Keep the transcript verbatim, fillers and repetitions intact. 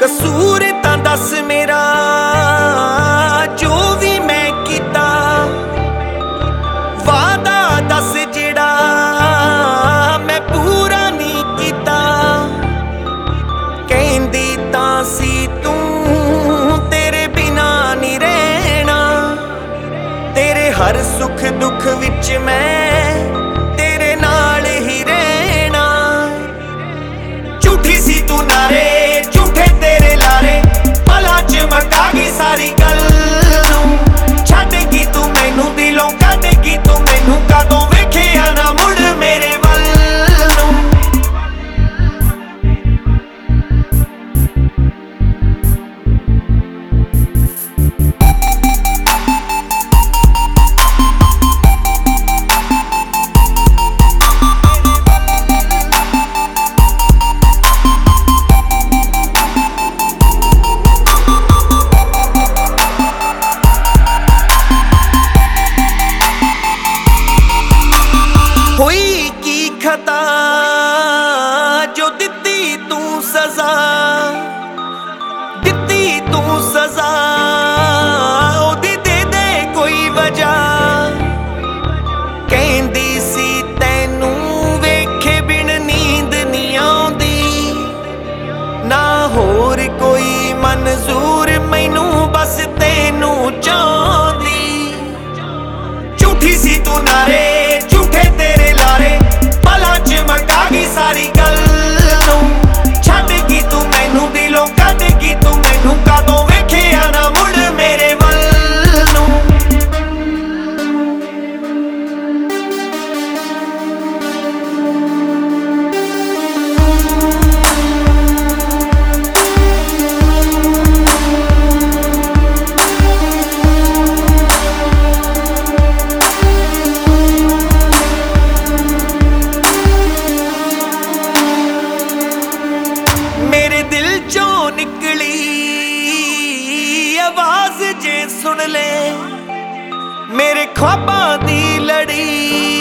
कसूर तां दस मेरा जो भी मैं कीता, वादा दस जिहड़ा मैं पूरा नहीं कीता। कहंदी तां सी तू तेरे बिना नहीं रहना, तेरे हर सुख दुख विच मैं तेरे नाल ही रहना। झूठी सी तू नारे झूठे तेरे लारे, पलां च मका गई सारी गल नूं। छड्डगी तू मैनू दिलों कड्डगी तू मैनू, कदों वेखिया ना मुड़ मेरे वल नूं। होई की खता जो दित्ती तू सजा, दित्ती तू सजा ओदी दे दे कोई वजह। कहंदी सी तैनू वेखे बिन नींद नहीं आउंदी, ना होर कोई मंजूर मैनू बस तैनू चाहुंदी। झूठी सी तू नारे झूठे तेरे लारे, पलां च मका गई सारी गल नूं। छड्डगी तू मैनू दिलों कड्डगी तू मैनू, कदों वेखिया ना मुड़ मेरे वल नूं। मेरे दिल चों निकली आवाज जे सुन ले, मेरे ख्वाबां दी लड़ी